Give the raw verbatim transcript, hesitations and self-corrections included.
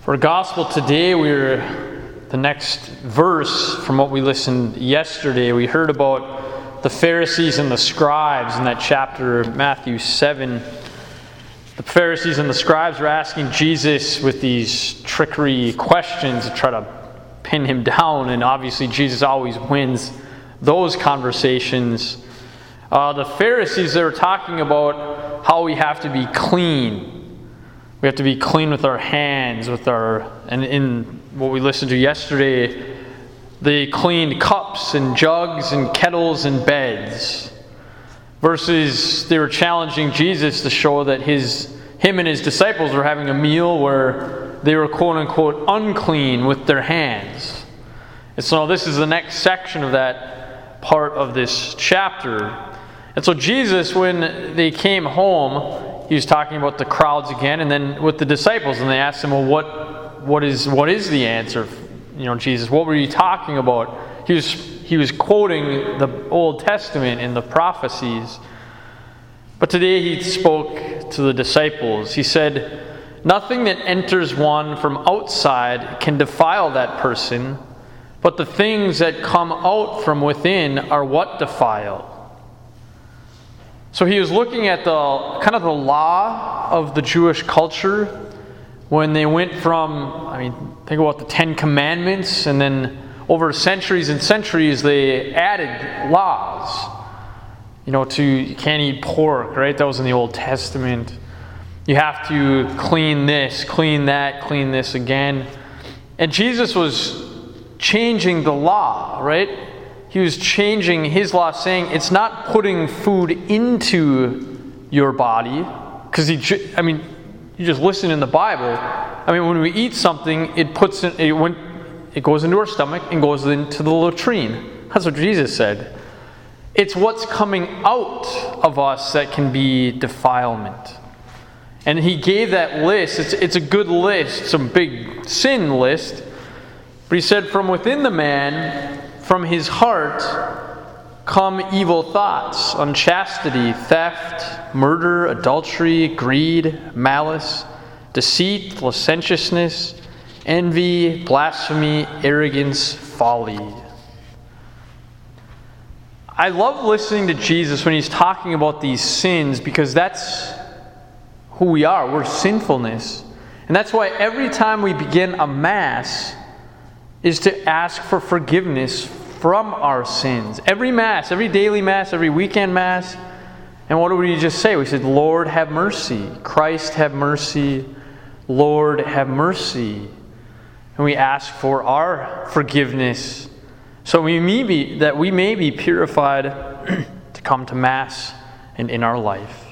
For gospel today, we're the next verse from what we listened yesterday. We heard about the Pharisees and the scribes in that chapter of Matthew seven. The Pharisees and the scribes were asking Jesus with these trickery questions to try to pin him down, and obviously Jesus always wins those conversations. Uh, the Pharisees, they were talking about how we have to be clean. We have to be clean with our hands, with our, and in what we listened to yesterday, they cleaned cups and jugs and kettles and beds. Versus they were challenging Jesus to show that his, him and his disciples were having a meal where they were quote unquote unclean with their hands. And so this is the next section of that part of this chapter. And so Jesus, when they came home, he was talking about the crowds again, and then with the disciples, and they asked him, well, what, what is what is the answer? You know, Jesus, what were you talking about? He was he was quoting the Old Testament and the prophecies. But today he spoke to the disciples. He said, nothing that enters one from outside can defile that person, but the things that come out from within are what defile. So he was looking at the kind of the law of the Jewish culture when they went from, I mean, think about the Ten Commandments, and then over centuries and centuries they added laws. You know, to you can't eat pork, right? That was in the Old Testament. You have to clean this, clean that, clean this again. And Jesus was changing the law, right? He was changing his law, saying it's not putting food into your body, because he, I mean, you just listen in the Bible. I mean, when we eat something, it puts in, it, went, it goes into our stomach and goes into the latrine. That's what Jesus said. It's what's coming out of us that can be defilement. And he gave that list. It's, it's a good list, some big sin list. But he said, from within the man, from his heart come evil thoughts, unchastity, theft, murder, adultery, greed, malice, deceit, licentiousness, envy, blasphemy, arrogance, folly. I love listening to Jesus when he's talking about these sins, because that's who we are. We're sinfulness. And that's why every time we begin a Mass is to ask for forgiveness from our sins. Every Mass, every daily Mass, every weekend Mass. And what do we just say? We said, Lord, have mercy. Christ, have mercy. Lord, have mercy. And we ask for our forgiveness, so we may be, that we may be purified to come to Mass and in our life.